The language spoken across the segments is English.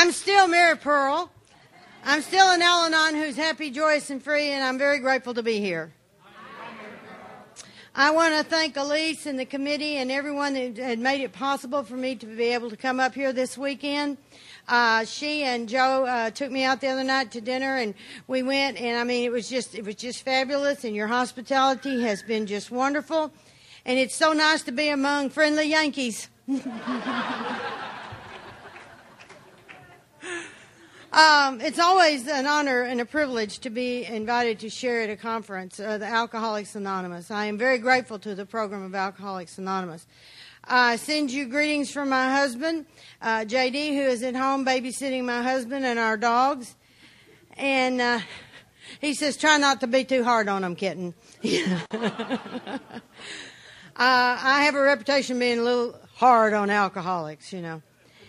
I'm still Mary Pearl. I'm still an Al-Anon who's happy, joyous, and free, and I'm very grateful to be here. I want to thank Elise and the committee and everyone that had made it possible for me to be able to come up here this weekend. She and Joe took me out the other night to dinner, and we went, and I mean, it was just fabulous, and your hospitality has been just wonderful, and it's so nice to be among friendly Yankees. It's always an honor and a privilege to be invited to share at a conference, the Alcoholics Anonymous. I am very grateful to the program of Alcoholics Anonymous. I send you greetings from my husband, J.D., who is at home babysitting my husband and our dogs. And he says, try not to be too hard on them, kitten. I have a reputation of being a little hard on alcoholics, you know.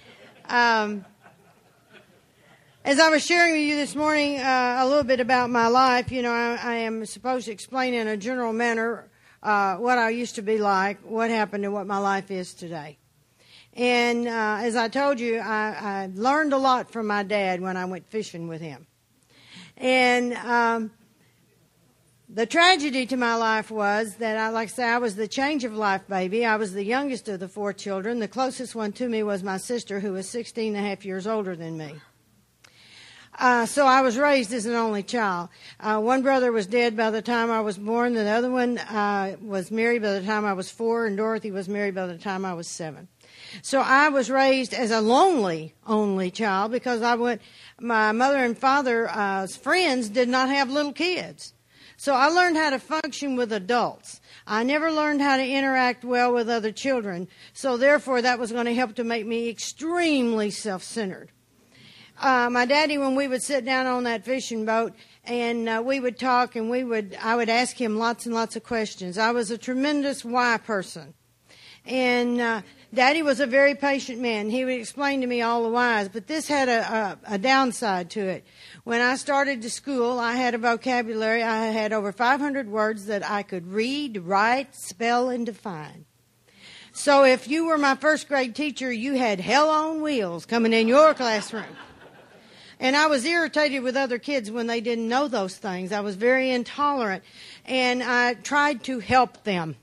As I was sharing with you this morning a little bit about my life, you know, I am supposed to explain in a general manner what I used to be like, what happened, and what my life is today. And as I told you, I learned a lot from my dad when I went fishing with him. And the tragedy to my life was that, I was the change of life baby. I was the youngest of the 4 children. The closest one to me was my sister, who was 16 and a half years older than me. So I was raised as an only child. One brother was dead by the time I was born. The other one was married by the time I was 4, and Dorothy was married by the time I was 7. So I was raised as a lonely only child because my mother and father's friends did not have little kids. So I learned how to function with adults. I never learned how to interact well with other children. So therefore, that was going to help to make me extremely self-centered. My daddy, when we would sit down on that fishing boat and we would talk, and I would ask him lots and lots of questions. I was a tremendous why person. And Daddy was a very patient man. He would explain to me all the whys, but this had a downside to it. When I started to school, I had a vocabulary. I had over 500 words that I could read, write, spell, and define. So if you were my first grade teacher, you had hell on wheels coming in your classroom. And I was irritated with other kids when they didn't know those things. I was very intolerant, and I tried to help them.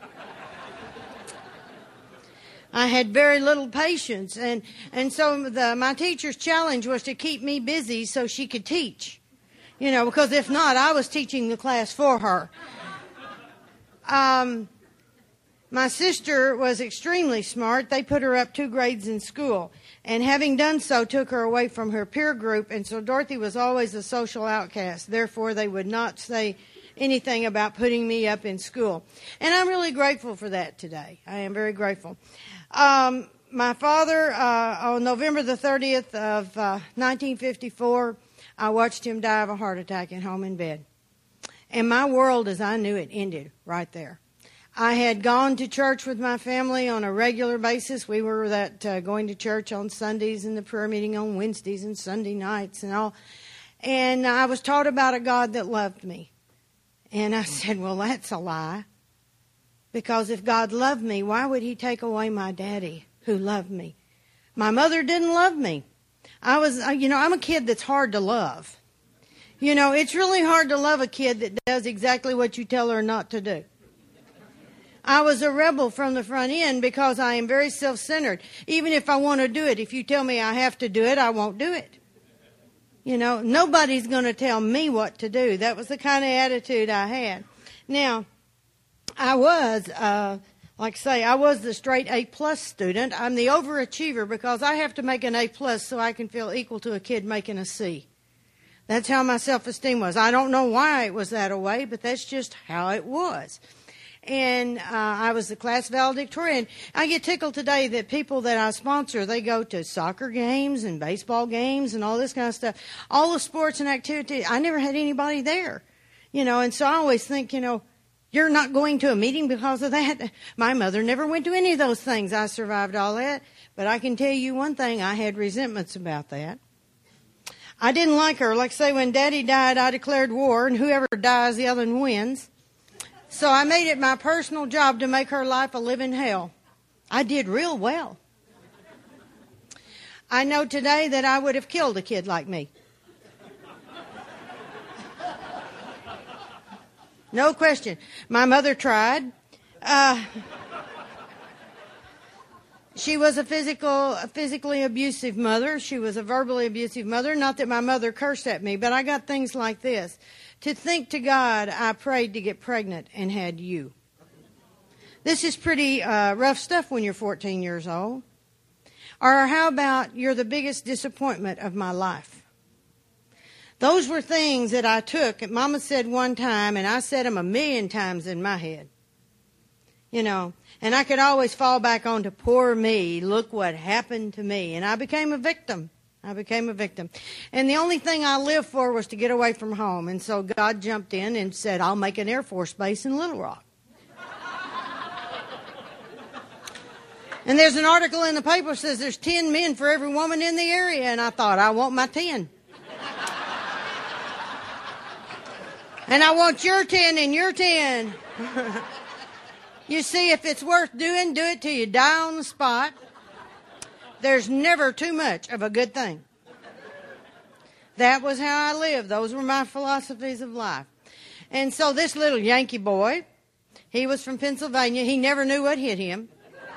I had very little patience, and so my teacher's challenge was to keep me busy so she could teach. You know, because if not, I was teaching the class for her. My sister was extremely smart. They put her up 2 grades in school, and having done so, took her away from her peer group, and so Dorothy was always a social outcast. Therefore, they would not say anything about putting me up in school. And I'm really grateful for that today. I am very grateful. My father, on November the 30th of 1954, I watched him die of a heart attack at home in bed. And my world as I knew it ended right there. I had gone to church with my family on a regular basis. We were going to church on Sundays and the prayer meeting on Wednesdays and Sunday nights and all. And I was taught about a God that loved me. And I said, well, that's a lie. Because if God loved me, why would he take away my daddy who loved me? My mother didn't love me. I'm a kid that's hard to love. You know, it's really hard to love a kid that does exactly what you tell her not to do. I was a rebel from the front end because I am very self-centered. Even if I want to do it, if you tell me I have to do it, I won't do it. You know, nobody's going to tell me what to do. That was the kind of attitude I had. Now, I was, I was the straight A-plus student. I'm the overachiever because I have to make an A-plus so I can feel equal to a kid making a C. That's how my self-esteem was. I don't know why it was that way, but that's just how it was. And I was the class valedictorian. I get tickled today that people that I sponsor, they go to soccer games and baseball games and all this kind of stuff. All the sports and activities, I never had anybody there. You know, and so I always think, you know, you're not going to a meeting because of that. My mother never went to any of those things. I survived all that. But I can tell you one thing, I had resentments about that. I didn't like her. Like say when Daddy died, I declared war, and whoever dies, the other one wins. So I made it my personal job to make her life a living hell. I did real well. I know today that I would have killed a kid like me. No question. My mother tried. She was a physically abusive mother. She was a verbally abusive mother. Not that my mother cursed at me, but I got things like this. To think to God, I prayed to get pregnant and had you. This is pretty rough stuff when you're 14 years old. Or how about, you're the biggest disappointment of my life? Those were things that I took. Mama said one time, and I said them 1,000,000 times in my head. You know, and I could always fall back onto poor me. Look what happened to me. And I became a victim. And the only thing I lived for was to get away from home. And so God jumped in and said, I'll make an Air Force base in Little Rock. And there's an article in the paper that says there's 10 men for every woman in the area. And I thought, I want my 10. And I want your 10 and your 10. You see, if it's worth doing, do it till you die on the spot. There's never too much of a good thing. That was how I lived. Those were my philosophies of life. And so this little Yankee boy, he was from Pennsylvania. He never knew what hit him.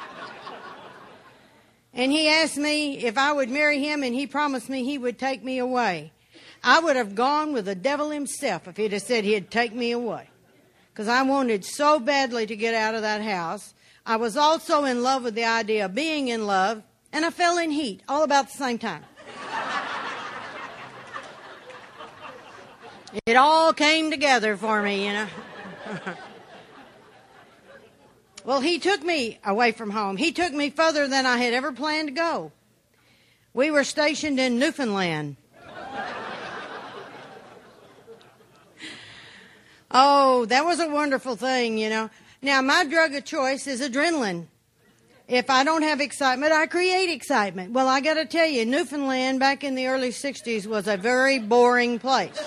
And he asked me if I would marry him, and he promised me he would take me away. I would have gone with the devil himself if he'd have said he'd take me away. Because I wanted so badly to get out of that house. I was also in love with the idea of being in love, and I fell in heat all about the same time. It all came together for me, you know. Well, he took me away from home. He took me further than I had ever planned to go. We were stationed in Newfoundland. Oh, that was a wonderful thing, you know. Now, my drug of choice is adrenaline. If I don't have excitement, I create excitement. Well, I got to tell you, Newfoundland back in the early 60s was a very boring place.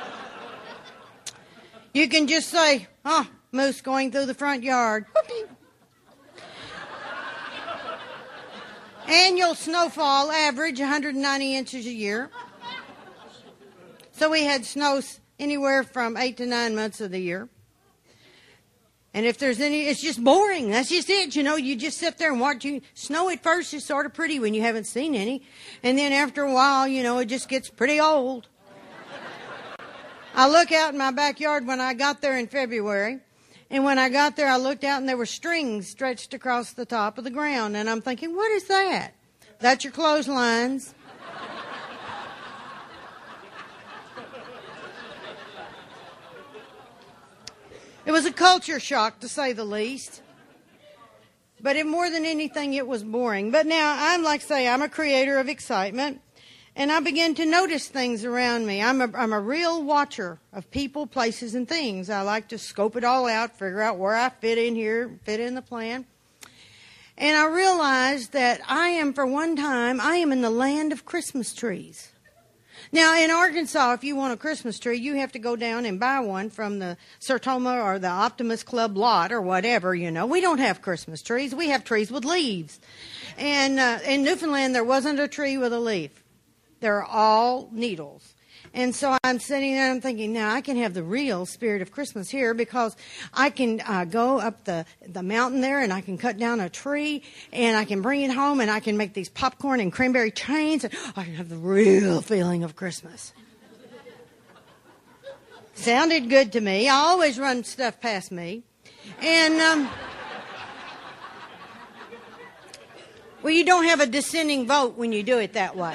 You can just say, oh, moose going through the front yard. Annual snowfall average 190 inches a year. So we had snow anywhere from 8 to 9 months of the year. And if there's any, it's just boring. That's just it. You know, you just sit there and watch. Snow at first is sort of pretty when you haven't seen any. And then after a while, you know, it just gets pretty old. I look out in my backyard when I got there in February. And when I got there, I looked out and there were strings stretched across the top of the ground. And I'm thinking, what is that? That's your clotheslines. It was a culture shock, to say the least. But more than anything, it was boring. But now, I'm a creator of excitement. And I began to notice things around me. I'm a real watcher of people, places, and things. I like to scope it all out, figure out where I fit in here, fit in the plan. And I realized that I am in the land of Christmas trees. Now, in Arkansas, if you want a Christmas tree, you have to go down and buy one from the Sertoma or the Optimist Club lot or whatever, you know. We don't have Christmas trees. We have trees with leaves. And in Newfoundland, there wasn't a tree with a leaf. They're all needles. And so I'm sitting there and I'm thinking, now I can have the real spirit of Christmas here because I can go up the mountain there and I can cut down a tree and I can bring it home and I can make these popcorn and cranberry trains and I can have the real feeling of Christmas. Sounded good to me. I always run stuff past me. And, well, you don't have a dissenting vote when you do it that way.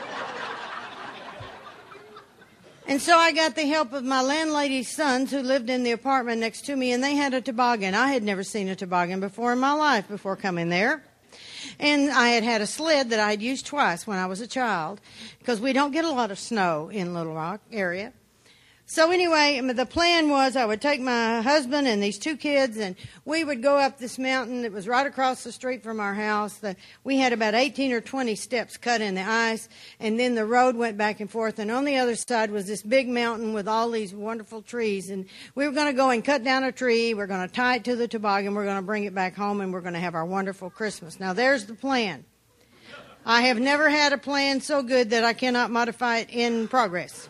And so I got the help of my landlady's sons who lived in the apartment next to me, and they had a toboggan. I had never seen a toboggan before in my life before coming there. And I had a sled that I had used twice when I was a child because we don't get a lot of snow in Little Rock area. So anyway, the plan was I would take my husband and these two kids, and we would go up this mountain that was right across the street from our house. We had about 18 or 20 steps cut in the ice, and then the road went back and forth. And on the other side was this big mountain with all these wonderful trees. And we were going to go and cut down a tree. We're going to tie it to the toboggan. We're going to bring it back home, and we're going to have our wonderful Christmas. Now, there's the plan. I have never had a plan so good that I cannot modify it in progress.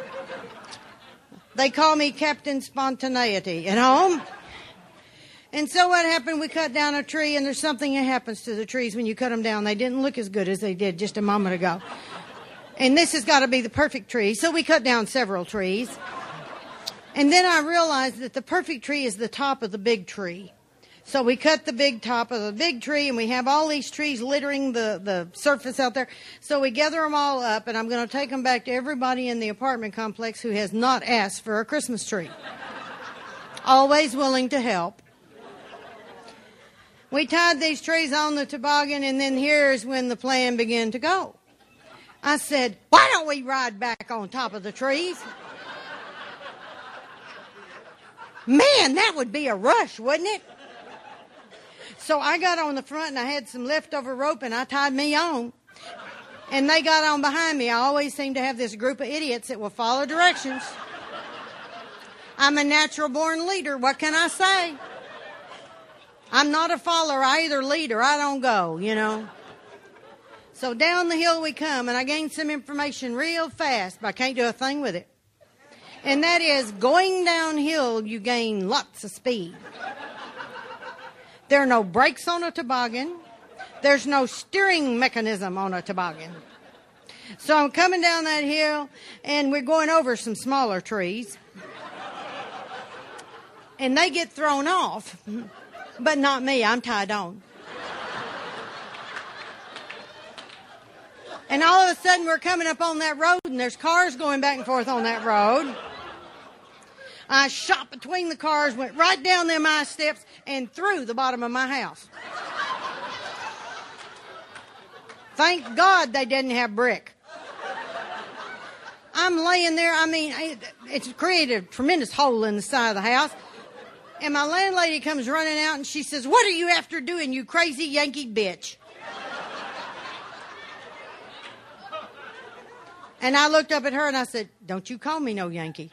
They call me Captain Spontaneity at home. And so what happened, we cut down a tree, and there's something that happens to the trees when you cut them down. They didn't look as good as they did just a moment ago. And this has got to be the perfect tree. So we cut down several trees. And then I realized that the perfect tree is the top of the big tree. So we cut the big top of the big tree, and we have all these trees littering the surface out there. So we gather them all up, and I'm going to take them back to everybody in the apartment complex who has not asked for a Christmas tree. Always willing to help. We tied these trees on the toboggan, and then here's when the plan began to go. I said, why don't we ride back on top of the trees? Man, that would be a rush, wouldn't it? So I got on the front, and I had some leftover rope, and I tied me on. And they got on behind me. I always seem to have this group of idiots that will follow directions. I'm a natural-born leader. What can I say? I'm not a follower. I either lead or I don't go, you know. So down the hill we come, and I gained some information real fast, but I can't do a thing with it. And that is, going downhill, you gain lots of speed. There are no brakes on a toboggan. There's no steering mechanism on a toboggan. So I'm coming down that hill, and we're going over some smaller trees. And they get thrown off. But not me, I'm tied on. And all of a sudden we're coming up on that road, and there's cars going back and forth on that road. I shot between the cars, went right down them ice steps, and through the bottom of my house. Thank God they didn't have brick. I'm laying there, it's created a tremendous hole in the side of the house. And my landlady comes running out, and she says, what are you after doing, you crazy Yankee bitch? And I looked up at her, and I said, don't you call me no Yankee.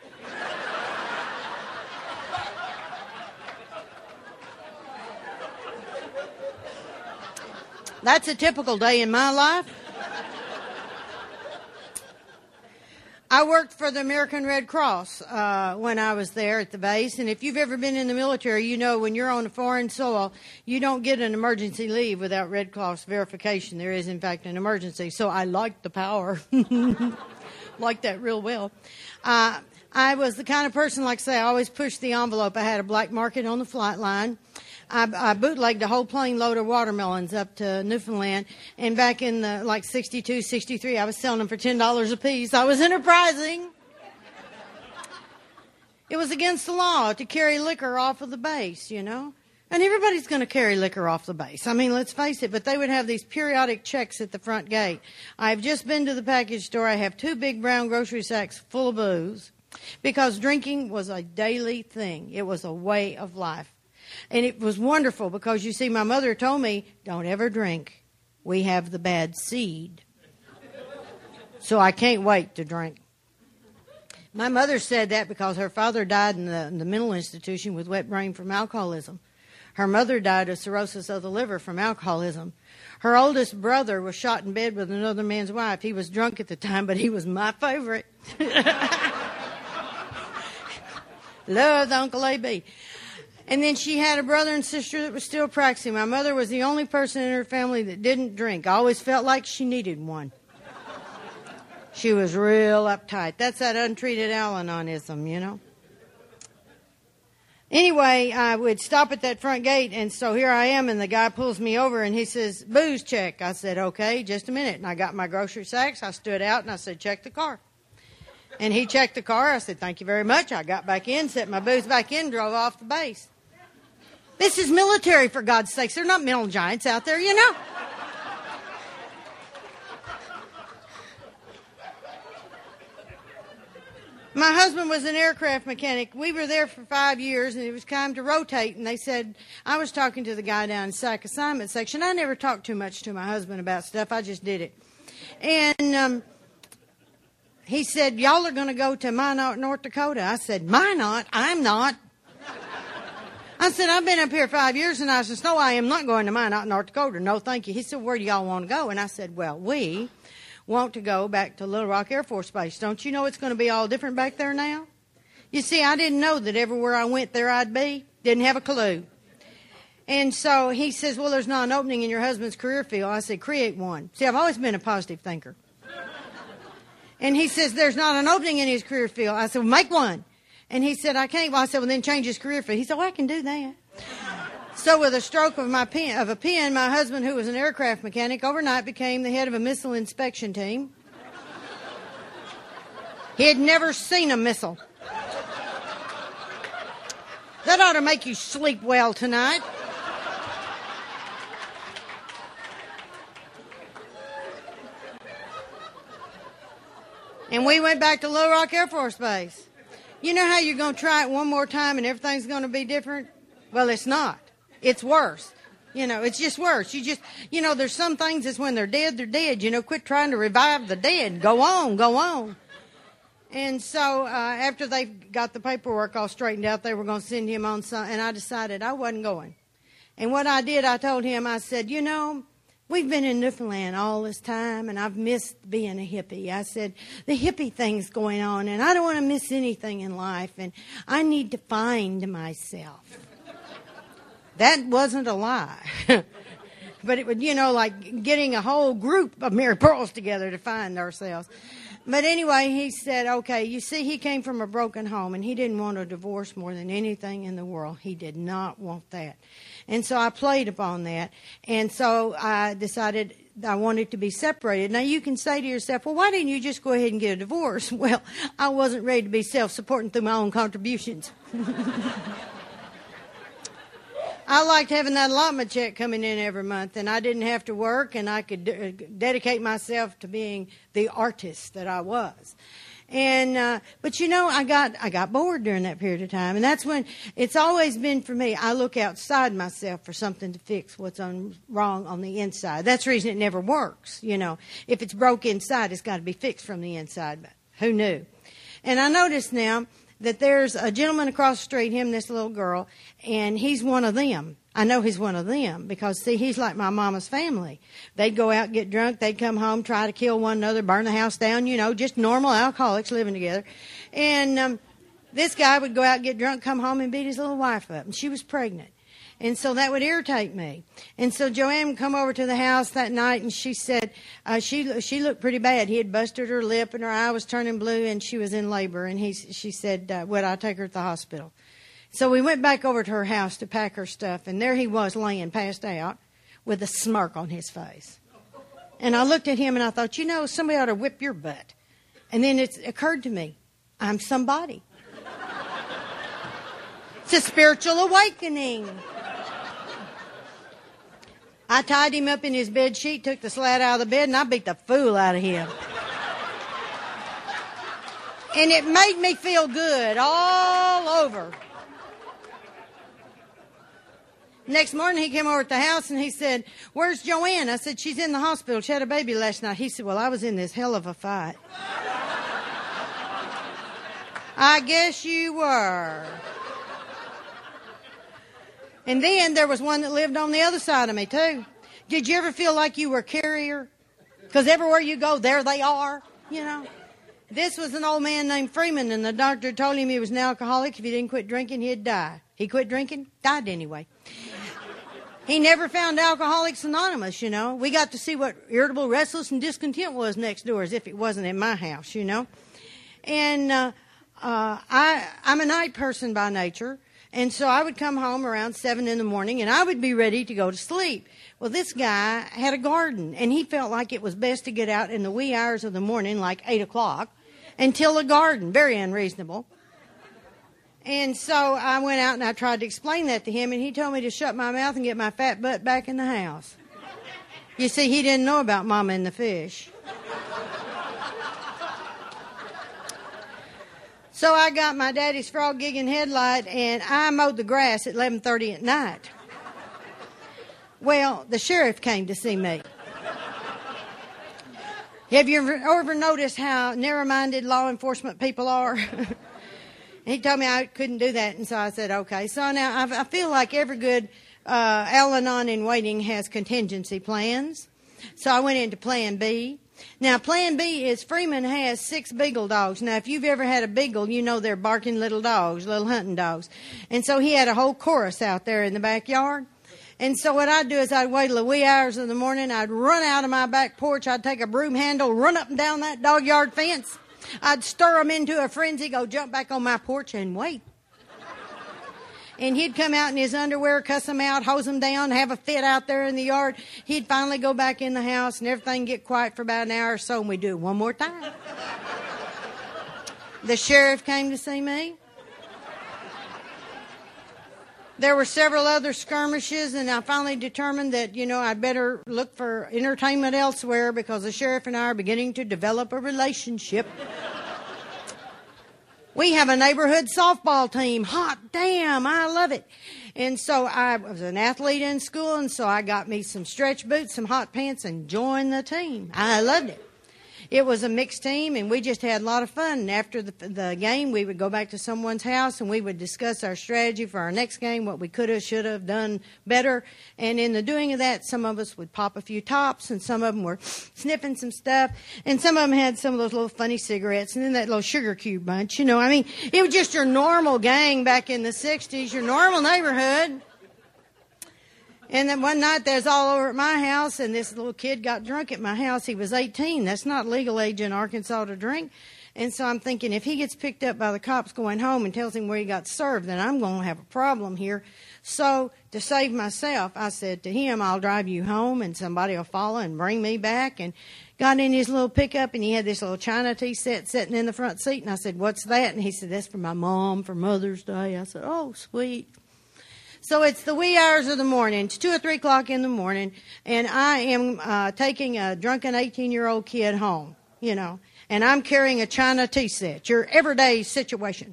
That's a typical day in my life. I worked for the American Red Cross when I was there at the base, and if you've ever been in the military, you know when you're on a foreign soil, you don't get an emergency leave without Red Cross verification. There is, in fact, an emergency, so I liked the power. Liked that real well. I was the kind of person, like I say, I always pushed the envelope. I had a black market on the flight line. I bootlegged a whole plane load of watermelons up to Newfoundland, and back in the 62, 63, I was selling them for $10 a piece. I was enterprising. It was against the law to carry liquor off of the base, you know. And everybody's going to carry liquor off the base. I mean, let's face it, but they would have these periodic checks at the front gate. I've just been to the package store. I have 2 big brown grocery sacks full of booze because drinking was a daily thing. It was a way of life. And it was wonderful because, you see, my mother told me, don't ever drink. We have the bad seed. So I can't wait to drink. My mother said that because her father died in the mental institution with wet brain from alcoholism. Her mother died of cirrhosis of the liver from alcoholism. Her oldest brother was shot in bed with another man's wife. He was drunk at the time, but he was my favorite. Loved Uncle A.B. And then she had a brother and sister that was still practicing. My mother was the only person in her family that didn't drink. I always felt like she needed one. She was real uptight. That's that untreated Al-Anonism, you know. Anyway, I would stop at that front gate, and so here I am, and the guy pulls me over, and he says, booze check. I said, okay, just a minute. And I got my grocery sacks. I stood out, and I said, check the car. And he checked the car. I said, thank you very much. I got back in, set my booze back in, drove off the base. This is military, for God's sakes. They're not mental giants out there, you know. My husband was an aircraft mechanic. We were there for 5 years, and it was time to rotate. And they said, I was talking to the guy down in SAC assignment section. I never talked too much to my husband about stuff. I just did it. And he said, y'all are going to go to Minot, North Dakota. I said, Minot? I'm not. I said, I've been up here 5 years, and I said, no, I am not going to Minot, North Dakota. No, thank you. He said, where do y'all want to go? And I said, well, we want to go back to Little Rock Air Force Base. Don't you know it's going to be all different back there now? You see, I didn't know that everywhere I went there I'd be. Didn't have a clue. And so he says, well, there's not an opening in your husband's career field. I said, create one. See, I've always been a positive thinker. And he says, there's not an opening in his career field. I said, well, make one. And he said, I can't. Well, I said, well, then change his career field. He said, well, I can do that. So with a stroke of a pen, my husband, who was an aircraft mechanic, overnight became the head of a missile inspection team. He had never seen a missile. That ought to make you sleep well tonight. And we went back to Little Rock Air Force Base. You know how you're going to try it one more time and everything's going to be different? Well, it's not. It's worse. It's just worse. There's some things that's when they're dead, they're dead. Quit trying to revive the dead. Go on. And so after they got the paperwork all straightened out, they were going to send him on some, and I decided I wasn't going. And what I did, I told him, I said, we've been in Newfoundland all this time, and I've missed being a hippie. I said, the hippie thing's going on, and I don't want to miss anything in life, and I need to find myself. That wasn't a lie. But it would, like getting a whole group of Mary Pearls together to find ourselves. But anyway, he said, okay, you see, he came from a broken home, and he didn't want a divorce more than anything in the world. He did not want that. And so I played upon that. And so I decided I wanted to be separated. Now, you can say to yourself, well, why didn't you just go ahead and get a divorce? Well, I wasn't ready to be self-supporting through my own contributions. I liked having that allotment check coming in every month, and I didn't have to work, and I could dedicate myself to being the artist that I was. And but I got bored during that period of time, and that's when it's always been for me. I look outside myself for something to fix what's wrong on the inside. That's the reason it never works. If it's broke inside, it's got to be fixed from the inside. But who knew? And I notice now that there's a gentleman across the street, him and this little girl, and he's one of them. I know he's one of them because, see, he's like my mama's family. They'd go out, get drunk, they'd come home, try to kill one another, burn the house down, just normal alcoholics living together. And this guy would go out, get drunk, come home, and beat his little wife up, and she was pregnant. And so that would irritate me. And so Joanne would come over to the house that night, and she said she looked pretty bad. He had busted her lip, and her eye was turning blue, and she was in labor. And she said, would I take her to the hospital? So we went back over to her house to pack her stuff, and there he was laying passed out with a smirk on his face. And I looked at him, and I thought, somebody ought to whip your butt. And then it occurred to me, I'm somebody. It's a spiritual awakening. I tied him up in his bed sheet, took the slat out of the bed, and I beat the fool out of him. And it made me feel good all over. Next morning, he came over at the house, and he said, where's Joanne? I said, she's in the hospital. She had a baby last night. He said, well, I was in this hell of a fight. I guess you were. And then there was one that lived on the other side of me, too. Did you ever feel like you were a carrier? Because everywhere you go, there they are, This was an old man named Freeman, and the doctor told him he was an alcoholic. If he didn't quit drinking, he'd die. He quit drinking, died anyway. He never found Alcoholics Anonymous, We got to see what irritable, restless, and discontent was next door, as if it wasn't in my house, And I'm a night person by nature. And so I would come home around 7 in the morning, and I would be ready to go to sleep. Well, this guy had a garden, and he felt like it was best to get out in the wee hours of the morning, like 8 o'clock, and till a garden. Very unreasonable. And so I went out and I tried to explain that to him, and he told me to shut my mouth and get my fat butt back in the house. You see, he didn't know about Mama and the fish. So I got my daddy's frog gig and headlight, and I mowed the grass at 11:30 at night. Well, the sheriff came to see me. Have you ever noticed how narrow-minded law enforcement people are? And he told me I couldn't do that, and so I said, okay. So now I feel like every good Al-Anon in waiting has contingency plans. So I went into Plan B. Now, Plan B is Freeman has 6 beagle dogs. Now, if you've ever had a beagle, you know they're barking little dogs, little hunting dogs. And so he had a whole chorus out there in the backyard. And so what I'd do is I'd wait till the wee hours of the morning. I'd run out of my back porch. I'd take a broom handle, run up and down that dog yard fence. I'd stir them into a frenzy, go jump back on my porch and wait. And he'd come out in his underwear, cuss them out, hose them down, have a fit out there in the yard. He'd finally go back in the house and everything get quiet for about an hour or so, and we'd do it one more time. The sheriff came to see me. There were several other skirmishes, and I finally determined that, I'd better look for entertainment elsewhere because the sheriff and I are beginning to develop a relationship. We have a neighborhood softball team. Hot damn, I love it. And so I was an athlete in school, and so I got me some stretch boots, some hot pants, and joined the team. I loved it. It was a mixed team, and we just had a lot of fun. And after the game, we would go back to someone's house, and we would discuss our strategy for our next game, what we could have, should have done better. And in the doing of that, some of us would pop a few tops, and some of them were sniffing some stuff, and some of them had some of those little funny cigarettes, and then that little sugar cube bunch, it was just your normal gang back in the 60s, your normal neighborhood. And then one night, they was all over at my house, and this little kid got drunk at my house. He was 18. That's not legal age in Arkansas to drink. And so I'm thinking, if he gets picked up by the cops going home and tells him where he got served, then I'm going to have a problem here. So to save myself, I said to him, I'll drive you home, and somebody will follow and bring me back. And got in his little pickup, and he had this little china tea set sitting in the front seat. And I said, what's that? And he said, that's for my mom for Mother's Day. I said, oh, sweet. So it's the wee hours of the morning. It's 2 or 3 o'clock in the morning, and I am taking a drunken 18-year-old kid home, and I'm carrying a china tea set, your everyday situation.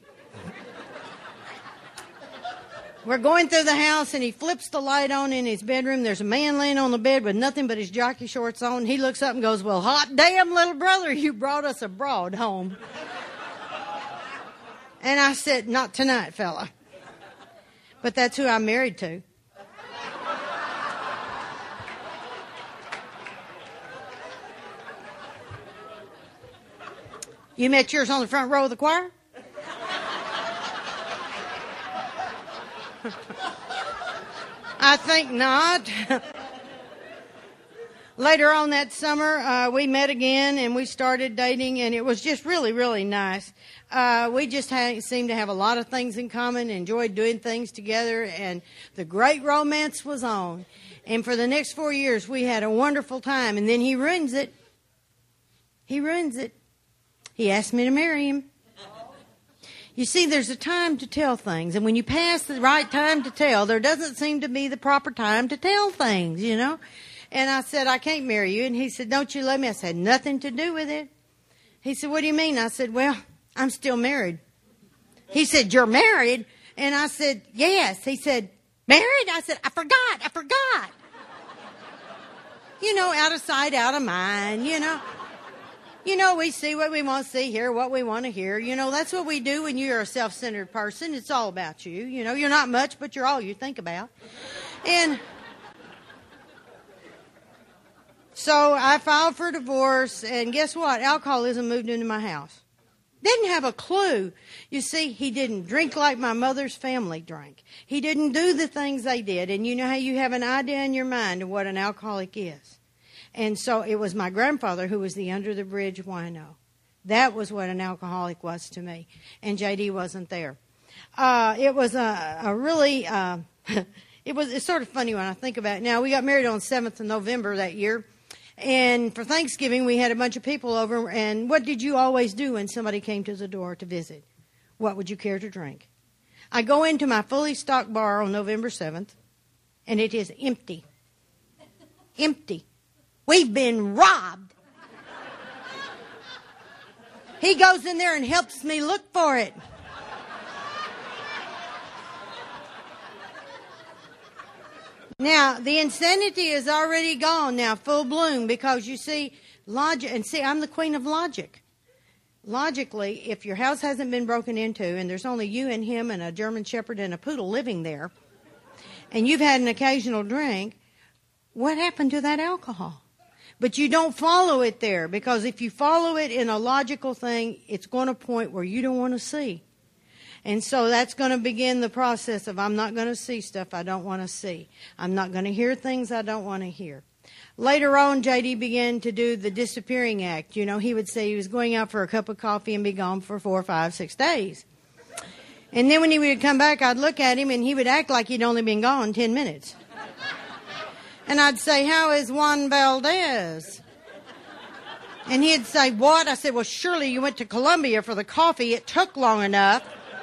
We're going through the house, and he flips the light on in his bedroom. There's a man laying on the bed with nothing but his jockey shorts on. He looks up and goes, well, hot damn, little brother, you brought us a broad home. And I said, not tonight, fella. But that's who I'm married to. You met yours on the front row of the choir? I think not. Later on that summer, we met again and we started dating, and it was just really, really nice. We just seemed to have a lot of things in common, enjoyed doing things together, and the great romance was on. And for the next 4 years, we had a wonderful time, and then he ruins it. He ruins it. He asked me to marry him. You see, there's a time to tell things, and when you pass the right time to tell, there doesn't seem to be the proper time to tell things, And I said, I can't marry you. And he said, don't you let me? I said, nothing to do with it. He said, what do you mean? I said, well, I'm still married. He said, you're married? And I said, yes. He said, married? I said, I forgot. Out of sight, out of mind, we see what we want to see, hear what we want to hear. That's what we do when you're a self-centered person. It's all about you. You're not much, but you're all you think about. And so I filed for divorce, and guess what? Alcoholism moved into my house. Didn't have a clue. You see, he didn't drink like my mother's family drank. He didn't do the things they did. And you know how you have an idea in your mind of what an alcoholic is. And so it was my grandfather who was the under-the-bridge wino. That was what an alcoholic was to me. And J.D. wasn't there. It was a really... It's sort of funny when I think about it. Now, we got married on the 7th of November that year. And for Thanksgiving, we had a bunch of people over. And what did you always do when somebody came to the door to visit? What would you care to drink? I go into my fully stocked bar on November 7th, and it is empty. Empty. We've been robbed. He goes in there and helps me look for it. Now, the insanity is already gone now, full bloom, because you see, logic, and see, I'm the queen of logic. logically, if your house hasn't been broken into and there's only you and him and a German Shepherd and a poodle living there, and you've had an occasional drink, what happened to that alcohol? But you don't follow it there, because if you follow it in a logical thing, it's going to point where you don't want to see. And so that's going to begin the process of, I'm not going to see stuff I don't want to see. I'm not going to hear things I don't want to hear. Later on, J.D. began to do the disappearing act. You know, he would say he was going out for a cup of coffee and be gone for 4, 5, 6 days. And then when he would come back, I'd look at him and he would act like he'd only been gone 10 minutes. And I'd say, how is Juan Valdez? And he'd say, what? I said, well, surely you went to Colombia for the coffee. It took long enough.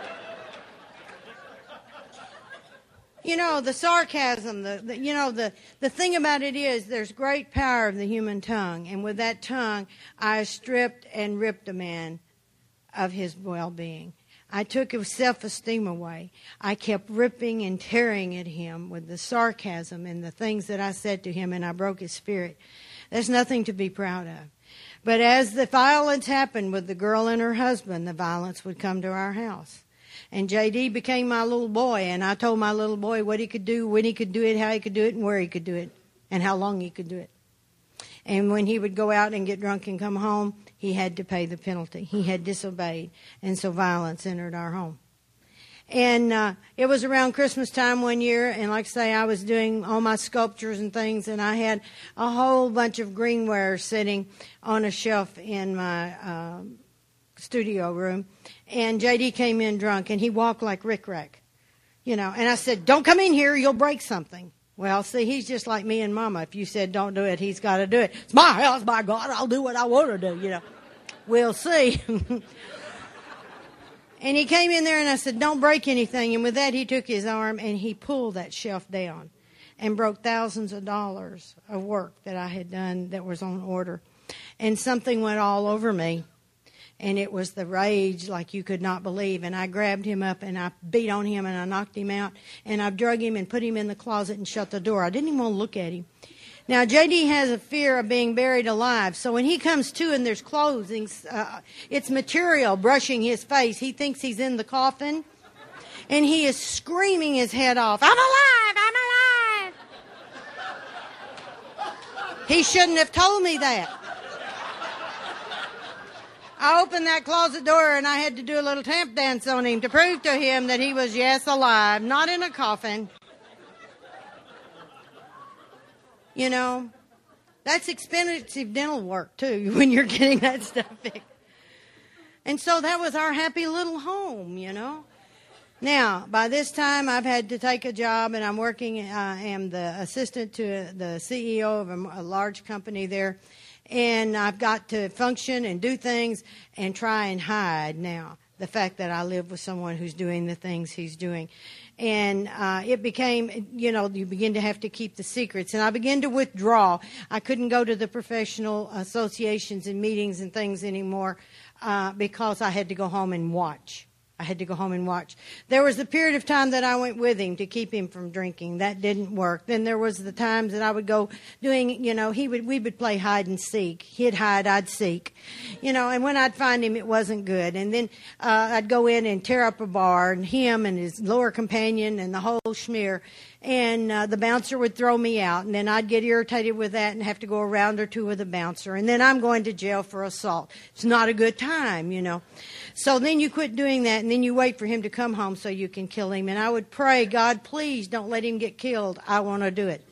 You know, the sarcasm, the thing about it is there's great power of the human tongue. And with that tongue, I stripped and ripped a man of his well-being. I took his self-esteem away. I kept ripping and tearing at him with the sarcasm and the things that I said to him, and I broke his spirit. There's nothing to be proud of. But as the violence happened with the girl and her husband, the violence would come to our house. And J.D. became my little boy, and I told my little boy what he could do, when he could do it, how he could do it, and where he could do it, and how long he could do it. And when he would go out and get drunk and come home, he had to pay the penalty. He had disobeyed, and so violence entered our home. And it was around Christmas time one year, and like I say, I was doing all my sculptures and things, and I had a whole bunch of greenware sitting on a shelf in my studio room. And J.D. came in drunk, and he walked like Rick Rack, you know. And I said, don't come in here, you'll break something. Well, see, he's just like me and Mama. If you said don't do it, he's got to do it. It's my house, by God, I'll do what I want to do, you know. We'll see. And he came in there, and I said, don't break anything. And with that, he took his arm, and he pulled that shelf down and broke thousands of dollars of work that I had done that was on order. And something went all over me. And it was the rage like you could not believe. And I grabbed him up and I beat on him and I knocked him out. And I drug him and put him in the closet and shut the door. I didn't even want to look at him. Now, J.D. has a fear of being buried alive. So when he comes to and there's clothing, it's material brushing his face. He thinks he's in the coffin. And he is screaming his head off. I'm alive! I'm alive! He shouldn't have told me that. I opened that closet door and I had to do a little tap dance on him to prove to him that he was, yes, alive, not in a coffin. You know, that's expensive dental work, too, when you're getting that stuff fixed. And so that was our happy little home, you know. Now, by this time, I've had to take a job, and I'm working, I am the assistant to the CEO of a large company there. And I've got to function and do things and try and hide now the fact that I live with someone who's doing the things he's doing. And it became, you know, you begin to have to keep the secrets. And I began to withdraw. I couldn't go to the professional associations and meetings and things anymore because I had to go home and watch. I had to go home and watch. There was a period of time that I went with him to keep him from drinking. That didn't work. Then there was the times that I would go doing, you know, we would play hide and seek. He'd hide, I'd seek. You know, and when I'd find him, it wasn't good. And then I'd go in and tear up a bar, and him and his lower companion and the whole schmear. And the bouncer would throw me out, and then I'd get irritated with that and have to go a round or two with the bouncer. And then I'm going to jail for assault. It's not a good time, you know. So then you quit doing that, and then you wait for him to come home so you can kill him. And I would pray, God, please don't let him get killed. I want to do it.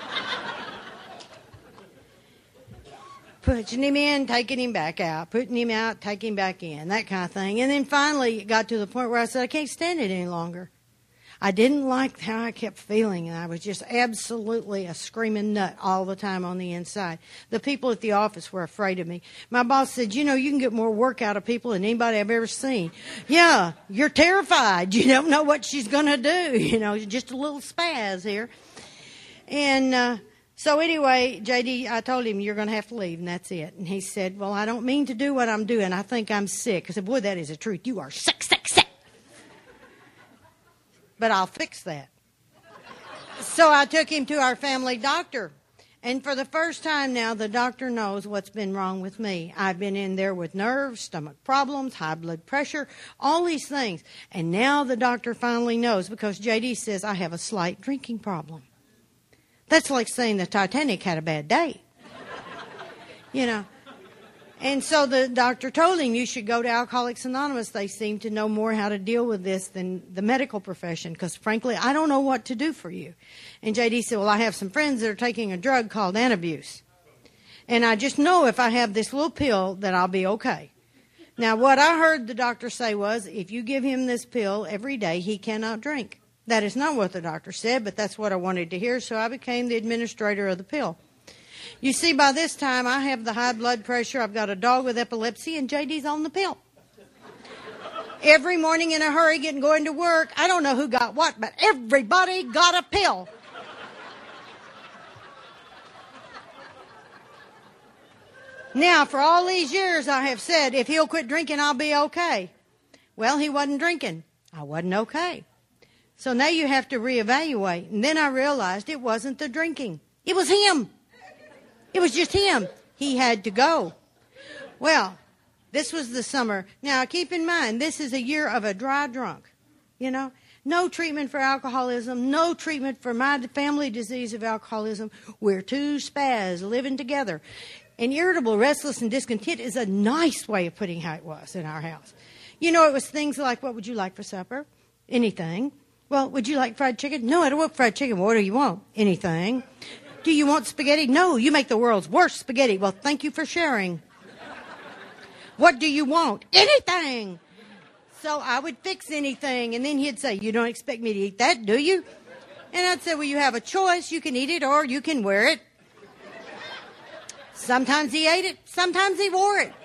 Putting him in, taking him back out. Putting him out, taking him back in. That kind of thing. And then finally it got to the point where I said, I can't stand it any longer. I didn't like how I kept feeling, and I was just absolutely a screaming nut all the time on the inside. The people at the office were afraid of me. My boss said, you know, you can get more work out of people than anybody I've ever seen. Yeah, you're terrified. You don't know what she's going to do. You know, just a little spaz here. And so anyway, J.D., I told him, you're going to have to leave, and that's it. And he said, well, I don't mean to do what I'm doing. I think I'm sick. I said, boy, that is the truth. You are sick, sick, sick. But I'll fix that. So I took him to our family doctor. And for the first time now, the doctor knows what's been wrong with me. I've been in there with nerves, stomach problems, high blood pressure, all these things. And now the doctor finally knows because JD says I have a slight drinking problem. That's like saying the Titanic had a bad day. You know. And so the doctor told him, you should go to Alcoholics Anonymous. They seem to know more how to deal with this than the medical profession because, frankly, I don't know what to do for you. And J.D. said, well, I have some friends that are taking a drug called Antabuse. And I just know if I have this little pill that I'll be okay. Now, what I heard the doctor say was, if you give him this pill every day, he cannot drink. That is not what the doctor said, but that's what I wanted to hear, so I became the administrator of the pill. You see, by this time, I have the high blood pressure, I've got a dog with epilepsy, and JD's on the pill. Every morning in a hurry, going to work, I don't know who got what, but everybody got a pill. Now, for all these years, I have said, if he'll quit drinking, I'll be okay. Well, he wasn't drinking. I wasn't okay. So now you have to reevaluate. And then I realized it wasn't the drinking. It was him. It was just him. He had to go. Well, this was the summer. Now, keep in mind, this is a year of a dry drunk. You know, no treatment for alcoholism, no treatment for my family disease of alcoholism. We're two spaz living together. And irritable, restless, and discontent is a nice way of putting how it was in our house. You know, it was things like, what would you like for supper? Anything. Well, would you like fried chicken? No, I don't want fried chicken. What do you want? Anything. Do you want spaghetti? No, you make the world's worst spaghetti. Well, thank you for sharing. What do you want? Anything. So I would fix anything, and then he'd say, you don't expect me to eat that, do you? And I'd say, well, you have a choice. You can eat it or you can wear it. Sometimes he ate it. Sometimes he wore it.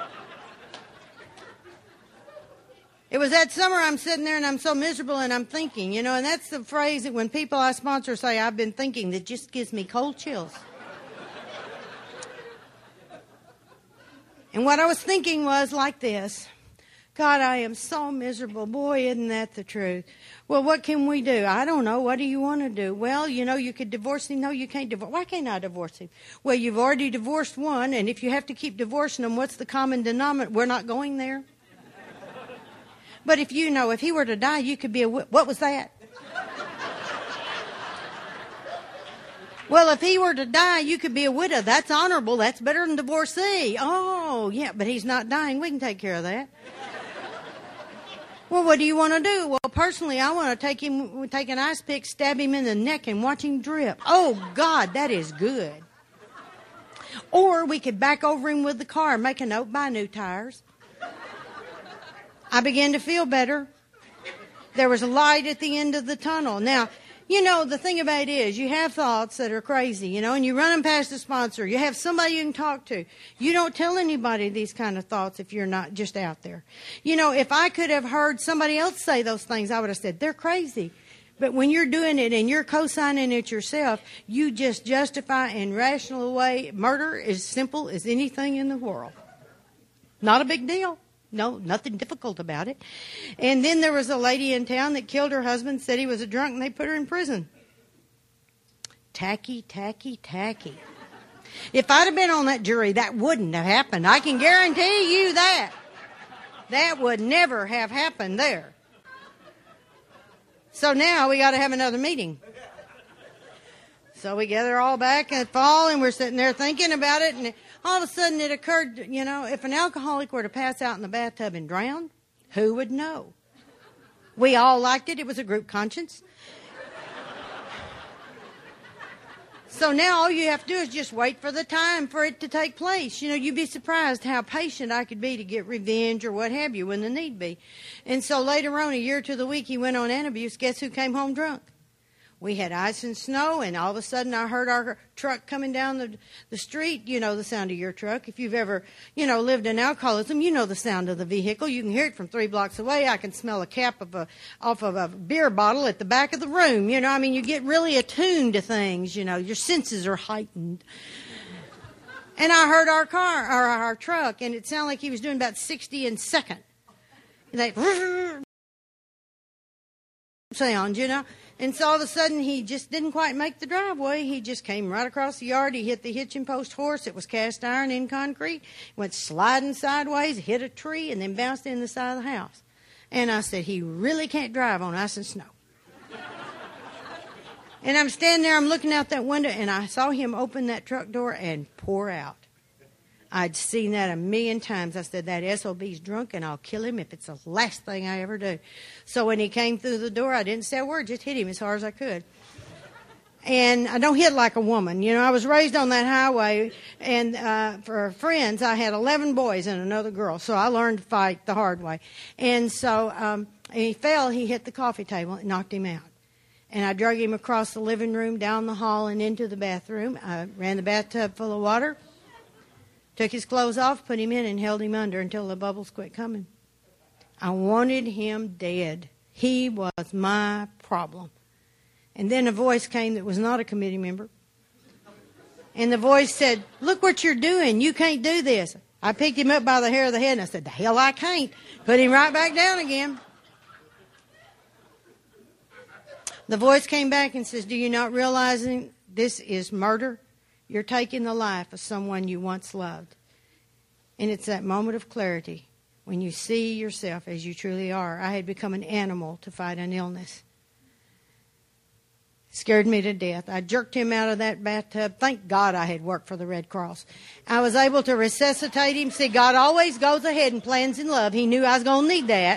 It was that summer I'm sitting there and I'm so miserable and I'm thinking, you know, and that's the phrase that when people I sponsor say, I've been thinking, that just gives me cold chills. And what I was thinking was like this. God, I am so miserable. Boy, isn't that the truth? Well, what can we do? I don't know. What do you want to do? Well, you know, you could divorce him. No, you can't divorce. Why can't I divorce him? Well, you've already divorced one, and if you have to keep divorcing them, what's the common denominator? We're not going there. But if you know, if he were to die, you could be what was that? Well, if he were to die, you could be a widow. That's honorable. That's better than divorcee. Oh, yeah, but he's not dying. We can take care of that. Well, what do you want to do? Well, personally, I want to take an ice pick, stab him in the neck, and watch him drip. Oh, God, that is good. Or we could back over him with the car, make a note, buy new tires. I began to feel better. There was a light at the end of the tunnel. Now, you know, the thing about it is you have thoughts that are crazy, you know, and you run them past the sponsor. You have somebody you can talk to. You don't tell anybody these kind of thoughts if you're not just out there. You know, if I could have heard somebody else say those things, I would have said, they're crazy. But when you're doing it and you're co-signing it yourself, you just justify in rational way. Murder is simple as anything in the world. Not a big deal. No, nothing difficult about it. And then there was a lady in town that killed her husband, said he was a drunk, and they put her in prison. Tacky, tacky, tacky. If I'd have been on that jury, that wouldn't have happened. I can guarantee you that. That would never have happened there. So now we got to have another meeting. So we gather all back in the fall, and we're sitting there thinking about it, and all of a sudden it occurred, you know, if an alcoholic were to pass out in the bathtub and drown, who would know? We all liked it. It was a group conscience. So now all you have to do is just wait for the time for it to take place. You know, you'd be surprised how patient I could be to get revenge or what have you when the need be. And so later on, a year to the week, he went on Antabuse. Guess who came home drunk? We had ice and snow, and all of a sudden I heard our truck coming down the street. You know the sound of your truck. If you've ever, you know, lived in alcoholism, you know the sound of the vehicle. You can hear it from 3 blocks away. I can smell a cap off of a beer bottle at the back of the room. You know, I mean, you get really attuned to things. You know, your senses are heightened. And I heard our truck, and it sounded like he was doing about 60 in second. That sound, you know. And so all of a sudden, he just didn't quite make the driveway. He just came right across the yard. He hit the hitching post horse. It was cast iron in concrete. Went sliding sideways, hit a tree, and then bounced in the side of the house. And I said, he really can't drive on ice and snow. And I'm standing there, I'm looking out that window, and I saw him open that truck door and pour out. I'd seen that a million times. I said, that SOB's drunk, and I'll kill him if it's the last thing I ever do. So when he came through the door, I didn't say a word, just hit him as hard as I could. And I don't hit like a woman. You know, I was raised on that highway, and for friends, I had 11 boys and another girl, so I learned to fight the hard way. And so he fell, he hit the coffee table, and knocked him out. And I drug him across the living room, down the hall, and into the bathroom. I ran the bathtub full of water, took his clothes off, put him in, and held him under until the bubbles quit coming. I wanted him dead. He was my problem. And then a voice came that was not a committee member. And the voice said, look what you're doing. You can't do this. I picked him up by the hair of the head, and I said, the hell I can't. Put him right back down again. The voice came back and says, do you not realize this is murder? You're taking the life of someone you once loved. And it's that moment of clarity when you see yourself as you truly are. I had become an animal to fight an illness. It scared me to death. I jerked him out of that bathtub. Thank God I had worked for the Red Cross. I was able to resuscitate him. See, God always goes ahead and plans in love. He knew I was going to need that.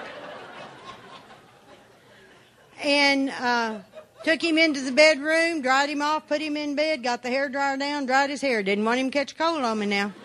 And took him into the bedroom, dried him off, put him in bed, got the hairdryer down, dried his hair. Didn't want him to catch cold on me now.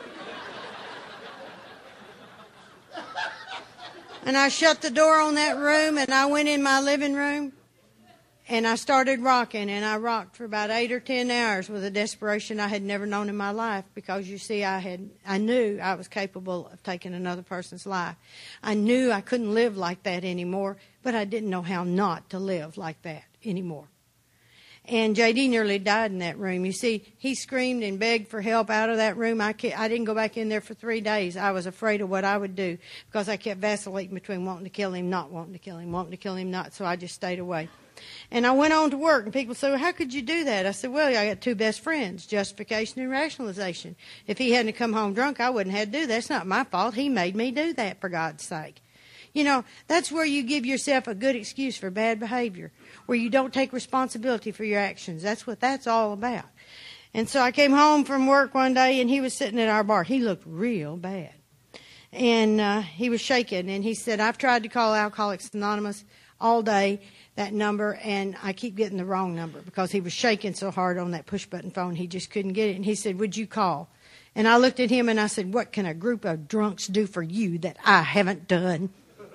And I shut the door on that room, and I went in my living room, and I started rocking, and I rocked for about 8 or 10 hours with a desperation I had never known in my life, because you see, I knew I was capable of taking another person's life. I knew I couldn't live like that anymore, but I didn't know how not to live like that anymore. And J.D. nearly died in that room. You see, he screamed and begged for help out of that room. I didn't go back in there for 3 days. I was afraid of what I would do, because I kept vacillating between wanting to kill him, not wanting to kill him, wanting to kill him, not. So I just stayed away. And I went on to work, and people said, well, how could you do that? I said, well, I got 2 best friends, justification and rationalization. If he hadn't come home drunk, I wouldn't have had to do that. It's not my fault. He made me do that, for God's sake. You know, that's where you give yourself a good excuse for bad behavior, where you don't take responsibility for your actions. That's what that's all about. And so I came home from work one day, and he was sitting at our bar. He looked real bad. And he was shaking, and he said, I've tried to call Alcoholics Anonymous all day, that number, and I keep getting the wrong number, because he was shaking so hard on that push-button phone, he just couldn't get it. And he said, would you call? And I looked at him, and I said, what can a group of drunks do for you that I haven't done?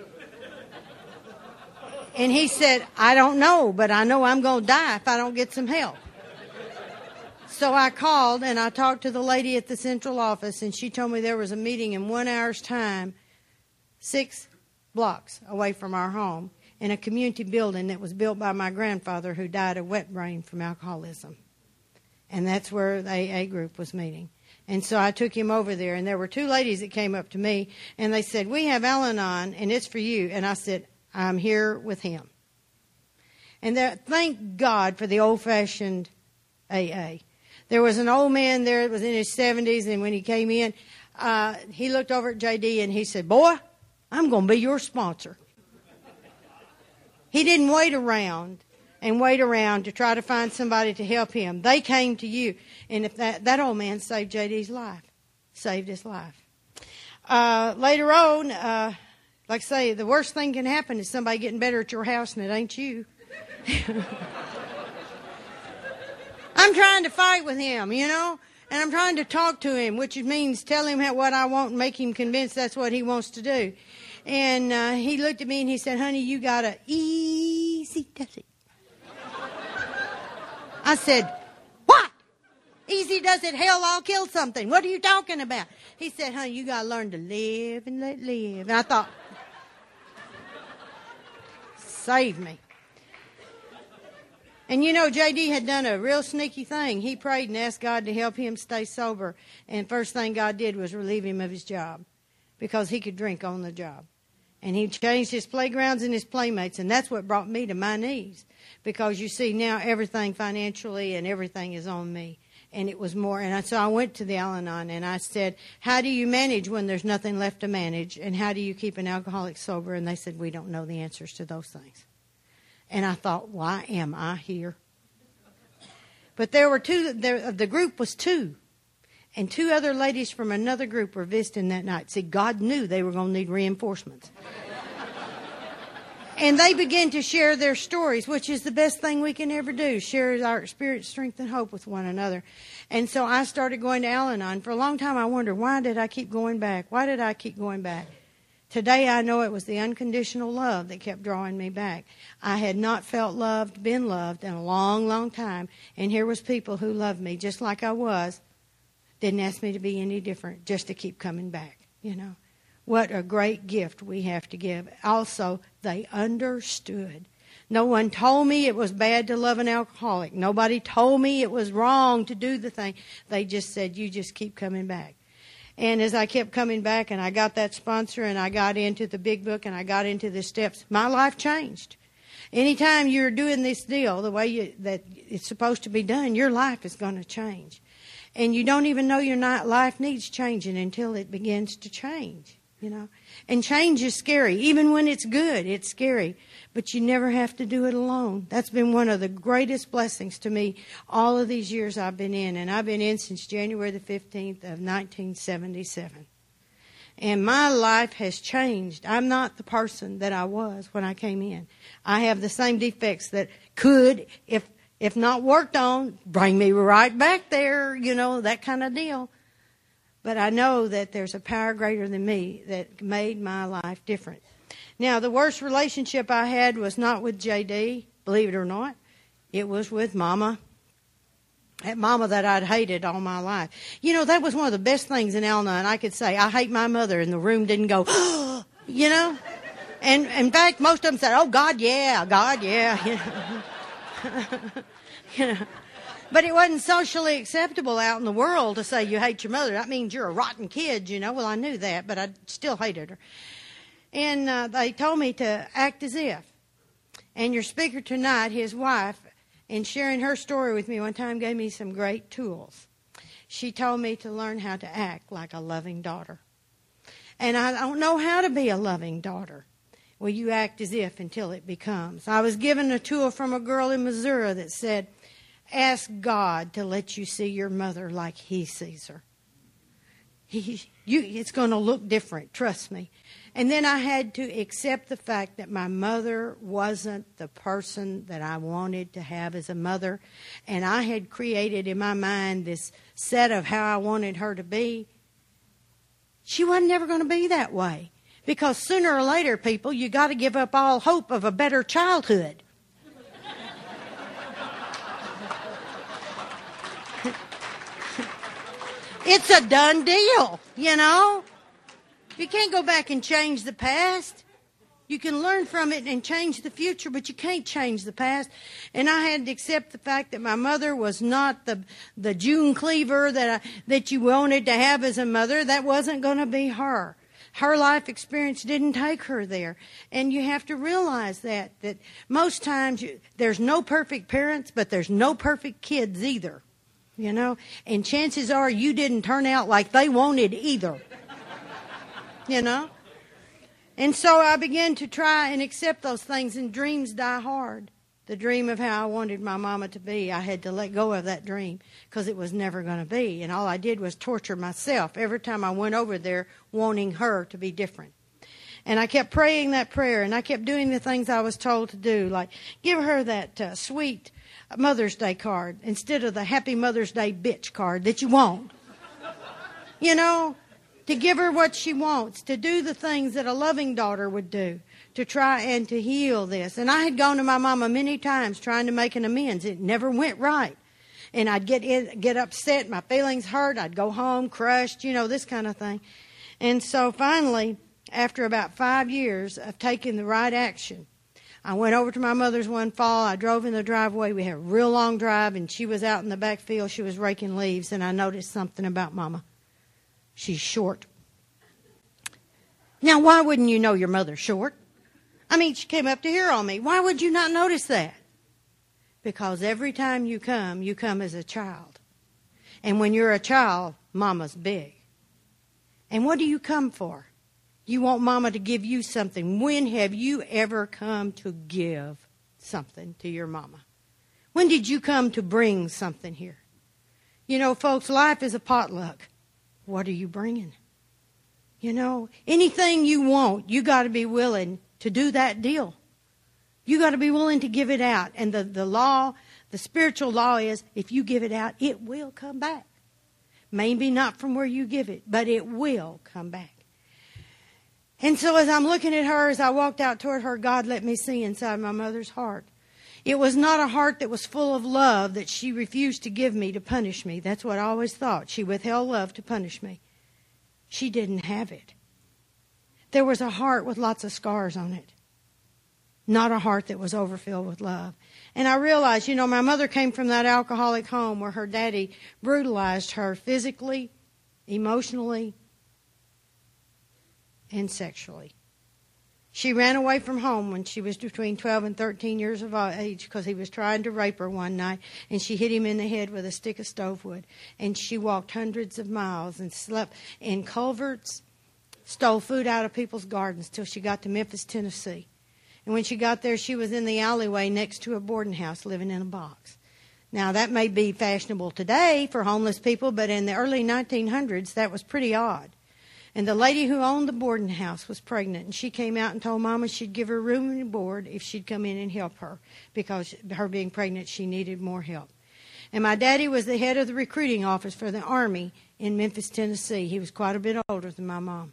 And he said, I don't know, but I know I'm going to die if I don't get some help. So I called, and I talked to the lady at the central office, and she told me there was a meeting in 1 hour's time, 6 blocks away from our home, in a community building that was built by my grandfather, who died of wet brain from alcoholism. And that's where the AA group was meeting. And so I took him over there, and there were 2 ladies that came up to me, and they said, we have Al-Anon, and it's for you. And I said, I'm here with him. And thank God for the old-fashioned AA. There was an old man there that was in his 70s, and when he came in, he looked over at J.D. and he said, boy, I'm going to be your sponsor. He didn't wait around to try to find somebody to help him. They came to you. And if that old man saved J.D.'s life, saved his life. Later on, like I say, the worst thing can happen is somebody getting better at your house, and it ain't you. I'm trying to fight with him, you know, and I'm trying to talk to him, which means tell him what I want and make him convinced that's what he wants to do. And he looked at me and he said, honey, you got to easy does it. I said, what? Easy does it? Hell, I'll kill something. What are you talking about? He said, honey, you got to learn to live and let live. And I thought, save me. And you know, J.D. had done a real sneaky thing. He prayed and asked God to help him stay sober. And first thing God did was relieve him of his job, because he could drink on the job. And he changed his playgrounds and his playmates, and that's what brought me to my knees. Because you see, now everything financially and everything is on me. And it was more, so I went to the Al-Anon and I said, how do you manage when there's nothing left to manage? And how do you keep an alcoholic sober? And they said, we don't know the answers to those things. And I thought, why am I here? But there were two, the group was two. And two other ladies from another group were visiting that night. See, God knew they were going to need reinforcements. And they began to share their stories, which is the best thing we can ever do, share our experience, strength, and hope with one another. And so I started going to Al-Anon. For a long time I wondered, why did I keep going back? Why did I keep going back? Today I know it was the unconditional love that kept drawing me back. I had not felt loved, been loved in a long, long time. And here was people who loved me just like I was, didn't ask me to be any different, just to keep coming back, you know. What a great gift we have to give. Also, they understood. No one told me it was bad to love an alcoholic. Nobody told me it was wrong to do the thing. They just said, you just keep coming back. And as I kept coming back and I got that sponsor and I got into the big book and I got into the steps, my life changed. Anytime you're doing this deal the way that it's supposed to be done, your life is going to change. And you don't even know your life needs changing until it begins to change. You know, and change is scary. Even when it's good, it's scary. But you never have to do it alone. That's been one of the greatest blessings to me all of these years I've been in. And I've been in since January the 15th of 1977. And my life has changed. I'm not the person that I was when I came in. I have the same defects that could, if not worked on, bring me right back there, you know, that kind of deal. But I know that there's a power greater than me that made my life different. Now, the worst relationship I had was not with J.D., believe it or not. It was with Mama. That Mama that I'd hated all my life. You know, that was one of the best things in Al-Anon. I could say, I hate my mother, and the room didn't go, you know. And in fact, most of them said, oh, God, yeah, God, yeah. You know. You know. But it wasn't socially acceptable out in the world to say you hate your mother. That means you're a rotten kid, you know. Well, I knew that, but I still hated her. And they told me to act as if. And your speaker tonight, his wife, in sharing her story with me one time, gave me some great tools. She told me to learn how to act like a loving daughter. And I don't know how to be a loving daughter. Well, you act as if until it becomes. I was given a tool from a girl in Missouri that said, ask God to let you see your mother like He sees her. It's going to look different, trust me. And then I had to accept the fact that my mother wasn't the person that I wanted to have as a mother. And I had created in my mind this set of how I wanted her to be. She wasn't ever going to be that way. Because sooner or later, people, you got to give up all hope of a better childhood. It's a done deal, you know. You can't go back and change the past. You can learn from it and change the future, but you can't change the past. And I had to accept the fact that my mother was not the June Cleaver that you wanted to have as a mother. That wasn't going to be her. Her life experience didn't take her there. And you have to realize that most times there's no perfect parents, but there's no perfect kids either. You know, and chances are you didn't turn out like they wanted either. You know? And so I began to try and accept those things, and dreams die hard. The dream of how I wanted my mama to be, I had to let go of that dream because it was never going to be. And all I did was torture myself every time I went over there wanting her to be different. And I kept praying that prayer, and I kept doing the things I was told to do, like give her that sweet Mother's Day card instead of the Happy Mother's Day bitch card that you want. You know, to give her what she wants, to do the things that a loving daughter would do, to try and to heal this. And I had gone to my mama many times trying to make an amends. It never went right. And I'd get upset, my feelings hurt, I'd go home crushed, you know, this kind of thing. And so finally, after about 5 years of taking the right action, I went over to my mother's one fall. I drove in the driveway. We had a real long drive, and she was out in the back field. She was raking leaves, and I noticed something about Mama. She's short. Now, why wouldn't you know your mother's short? I mean, she came up to here on me. Why would you not notice that? Because every time you come as a child. And when you're a child, Mama's big. And what do you come for? You want Mama to give you something. When have you ever come to give something to your Mama? When did you come to bring something here? You know, folks, life is a potluck. What are you bringing? You know, anything you want, you got to be willing to do that deal. You got to be willing to give it out. And the law, the spiritual law is, if you give it out, it will come back. Maybe not from where you give it, but it will come back. And so as I'm looking at her, as I walked out toward her, God let me see inside my mother's heart. It was not a heart that was full of love that she refused to give me to punish me. That's what I always thought. She withheld love to punish me. She didn't have it. There was a heart with lots of scars on it. Not a heart that was overfilled with love. And I realized, you know, my mother came from that alcoholic home where her daddy brutalized her physically, emotionally, and sexually. She ran away from home when she was between 12 and 13 years of age because he was trying to rape her one night, and she hit him in the head with a stick of stove wood. And she walked hundreds of miles and slept in culverts, stole food out of people's gardens till she got to Memphis, Tennessee. And when she got there, she was in the alleyway next to a boarding house living in a box. Now, that may be fashionable today for homeless people, but in the early 1900s, that was pretty odd. And the lady who owned the boarding house was pregnant, and she came out and told Mama she'd give her room and board if she'd come in and help her, because her being pregnant, she needed more help. And my daddy was the head of the recruiting office for the Army in Memphis, Tennessee. He was quite a bit older than my mom.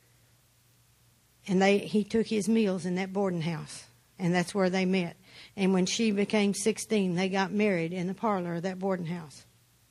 And he took his meals in that boarding house, and that's where they met. And when she became 16, they got married in the parlor of that boarding house.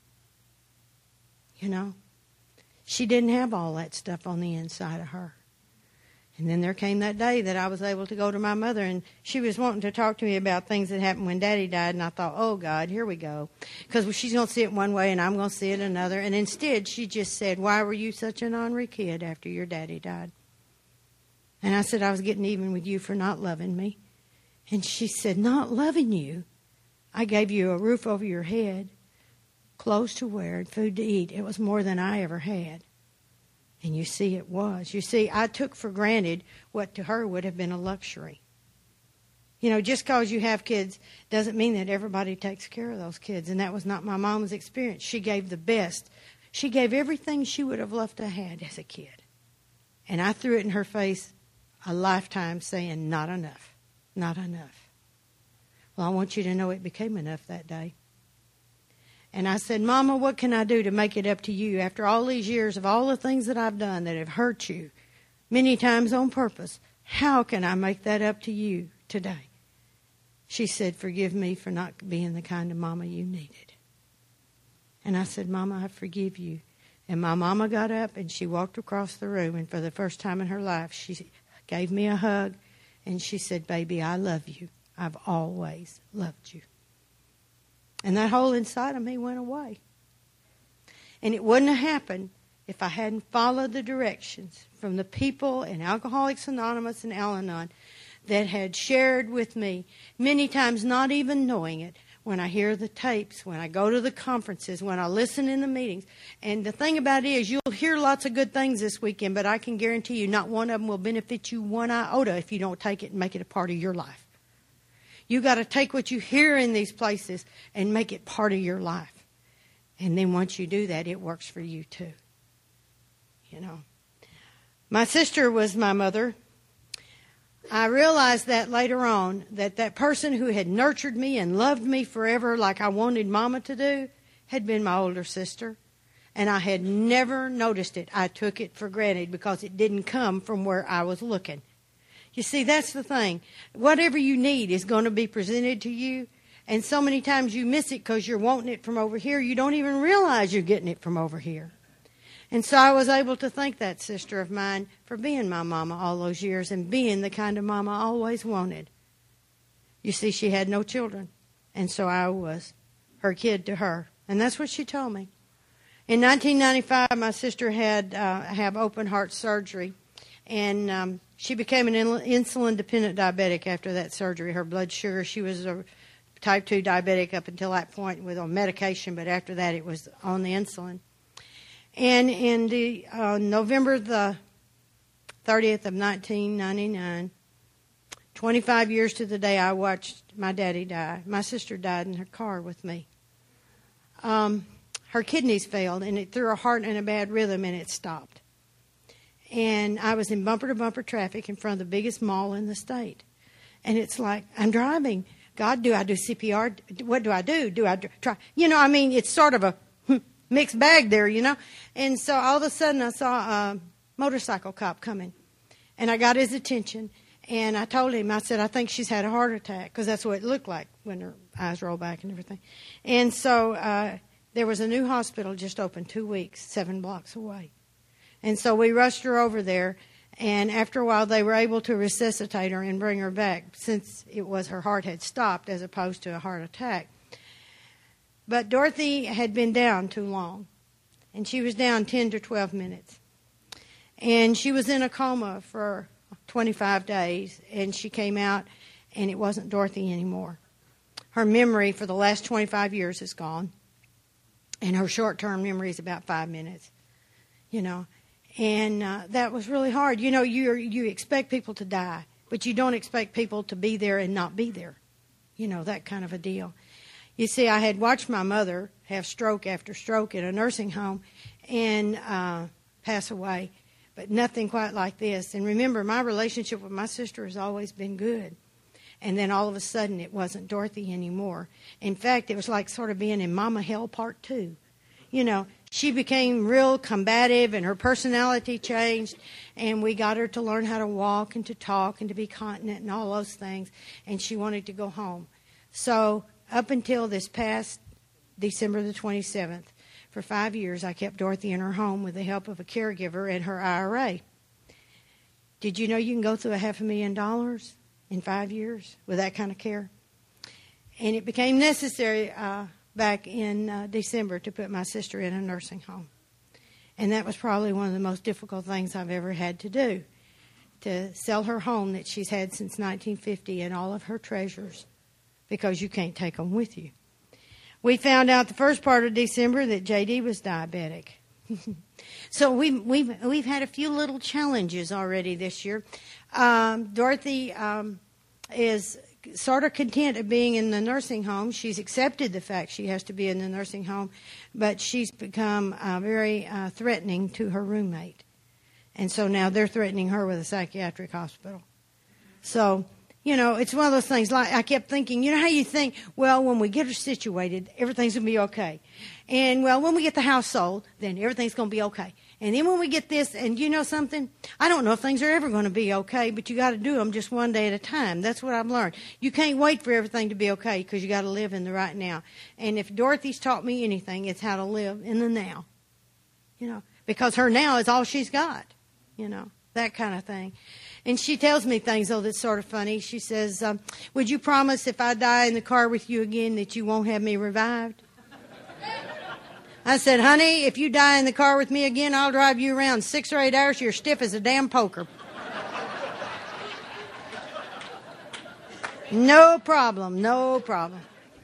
You know? She didn't have all that stuff on the inside of her. And then there came that day that I was able to go to my mother, and she was wanting to talk to me about things that happened when Daddy died, and I thought, oh, God, here we go. Because she's going to see it one way, and I'm going to see it another. And instead, she just said, why were you such an ornery kid after your daddy died? And I said, I was getting even with you for not loving me. And she said, not loving you? I gave you a roof over your head, clothes to wear, and food to eat. It was more than I ever had. And you see, it was. You see, I took for granted what to her would have been a luxury. You know, just because you have kids doesn't mean that everybody takes care of those kids. And that was not my mom's experience. She gave the best. She gave everything she would have loved to have had as a kid. And I threw it in her face a lifetime saying, not enough, not enough. Well, I want you to know it became enough that day. And I said, Mama, what can I do to make it up to you after all these years of all the things that I've done that have hurt you, many times on purpose? How can I make that up to you today? She said, forgive me for not being the kind of mama you needed. And I said, Mama, I forgive you. And my mama got up and she walked across the room, and for the first time in her life, she gave me a hug, and she said, baby, I love you. I've always loved you. And that hole inside of me went away. And it wouldn't have happened if I hadn't followed the directions from the people in Alcoholics Anonymous and Al-Anon that had shared with me, many times not even knowing it, when I hear the tapes, when I go to the conferences, when I listen in the meetings. And the thing about it is, you'll hear lots of good things this weekend, but I can guarantee you not one of them will benefit you one iota if you don't take it and make it a part of your life. You got to take what you hear in these places and make it part of your life. And then once you do that, it works for you too. You know. My sister was my mother. I realized that later on, that person who had nurtured me and loved me forever like I wanted Mama to do had been my older sister. And I had never noticed it. I took it for granted because it didn't come from where I was looking. You see, that's the thing. Whatever you need is going to be presented to you. And so many times you miss it because you're wanting it from over here. You don't even realize you're getting it from over here. And so I was able to thank that sister of mine for being my mama all those years and being the kind of mama I always wanted. You see, she had no children. And so I was her kid to her. And that's what she told me. In 1995, my sister had have open heart surgery. And she became an insulin-dependent diabetic after that surgery. Her blood sugar, she was a type 2 diabetic up until that point with on medication, but after that it was on the insulin. And in the November the 30th of 1999, 25 years to the day I watched my daddy die, my sister died in her car with me. Her kidneys failed, and it threw her heart in a bad rhythm, and it stopped. And I was in bumper-to-bumper traffic in front of the biggest mall in the state. And it's like, I'm driving. God, do I do CPR? What do I do? Do I try? It's sort of a mixed bag there, And so all of a sudden I saw a motorcycle cop coming. And I got his attention. And I told him, I said, I think she's had a heart attack, because that's what it looked like when her eyes rolled back and everything. And so there was a new hospital just opened 2 weeks, 7 blocks away. And so we rushed her over there, and after a while they were able to resuscitate her and bring her back, since it was her heart had stopped as opposed to a heart attack. But Dorothy had been down too long, and she was down 10 to 12 minutes. And she was in a coma for 25 days, and she came out, and it wasn't Dorothy anymore. Her memory for the last 25 years is gone, and her short-term memory is about 5 minutes, And that was really hard. You expect people to die, but you don't expect people to be there and not be there. That kind of a deal. You see, I had watched my mother have stroke after stroke in a nursing home and pass away, but nothing quite like this. And remember, my relationship with my sister has always been good. And then all of a sudden, it wasn't Dorothy anymore. In fact, it was like sort of being in Mama Hell Part 2. She became real combative, and her personality changed, and we got her to learn how to walk and to talk and to be continent and all those things, and she wanted to go home. So up until this past December the 27th, for 5 years, I kept Dorothy in her home with the help of a caregiver and her IRA. Did you know you can go through $500,000 in 5 years with that kind of care? And it became necessary back in December to put my sister in a nursing home. And that was probably one of the most difficult things I've ever had to do, to sell her home that she's had since 1950 and all of her treasures, because you can't take them with you. We found out the first part of December that J.D. was diabetic. So we've had a few little challenges already this year. Dorothy is sort of content of being in the nursing home. She's accepted the fact she has to be in the nursing home, but she's become very threatening to her roommate. And so now they're threatening her with a psychiatric hospital. So, it's one of those things. Like I kept thinking, how you think, well, when we get her situated, everything's going to be okay. And, well, when we get the house sold, then everything's going to be okay. And then when we get this, and you know something? I don't know if things are ever going to be okay, but you got to do them just one day at a time. That's what I've learned. You can't wait for everything to be okay, because you got to live in the right now. And if Dorothy's taught me anything, it's how to live in the now. Because her now is all she's got. That kind of thing. And she tells me things, though, that's sort of funny. She says, would you promise if I die in the car with you again that you won't have me revived? I said, honey, if you die in the car with me again, I'll drive you around 6 or 8 hours. You're stiff as a damn poker. No problem, no problem.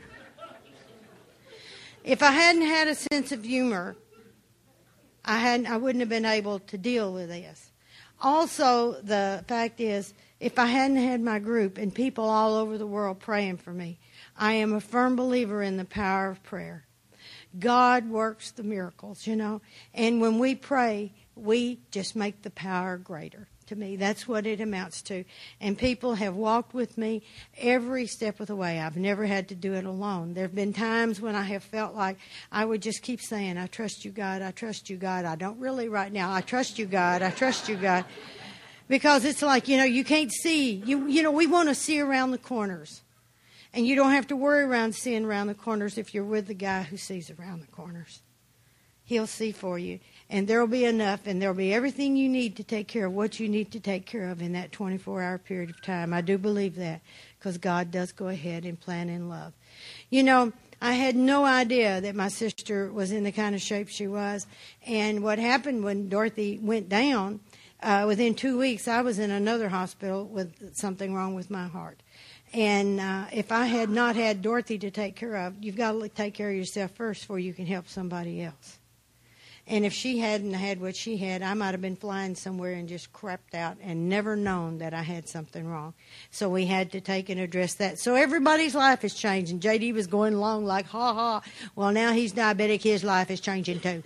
If I hadn't had a sense of humor, I wouldn't have been able to deal with this. Also, the fact is, if I hadn't had my group and people all over the world praying for me, I am a firm believer in the power of prayer. God works the miracles, And when we pray, we just make the power greater. To me, that's what it amounts to. And people have walked with me every step of the way. I've never had to do it alone. There have been times when I have felt like I would just keep saying, I trust you, God, I trust you, God. I don't really right now. I trust you, God, I trust you, God. Because it's like, you can't see. We want to see around the corners. And you don't have to worry around seeing around the corners if you're with the guy who sees around the corners. He'll see for you. And there will be enough, and there will be everything you need to take care of what you need to take care of in that 24-hour period of time. I do believe that, because God does go ahead and plan in love. I had no idea that my sister was in the kind of shape she was. And what happened when Dorothy went down, within 2 weeks, I was in another hospital with something wrong with my heart. And if I had not had Dorothy to take care of, you've got to take care of yourself first before you can help somebody else. And if she hadn't had what she had, I might have been flying somewhere and just crapped out and never known that I had something wrong. So we had to take and address that. So everybody's life is changing. J.D. was going along like, ha, ha. Well, now he's diabetic. His life is changing too.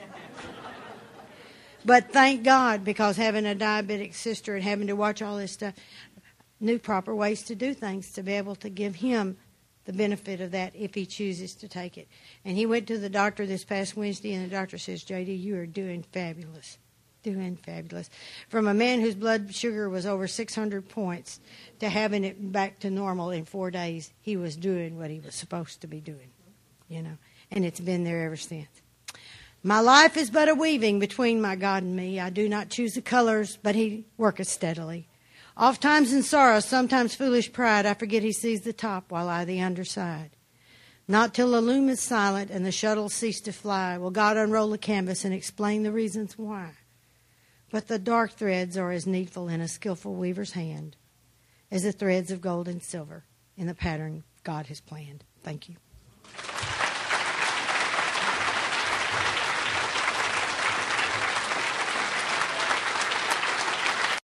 But thank God, because having a diabetic sister and having to watch all this stuff, knew proper ways to do things to be able to give him the benefit of that if he chooses to take it. And he went to the doctor this past Wednesday, and the doctor says, J.D., you are doing fabulous. Doing fabulous. From a man whose blood sugar was over 600 points to having it back to normal in 4 days, he was doing what he was supposed to be doing, and it's been there ever since. My life is but a weaving between my God and me. I do not choose the colors, but he worketh steadily. Oft times in sorrow, sometimes foolish pride, I forget he sees the top while I the underside. Not till the loom is silent and the shuttle cease to fly will God unroll the canvas and explain the reasons why. But the dark threads are as needful in a skillful weaver's hand as the threads of gold and silver in the pattern God has planned. Thank you.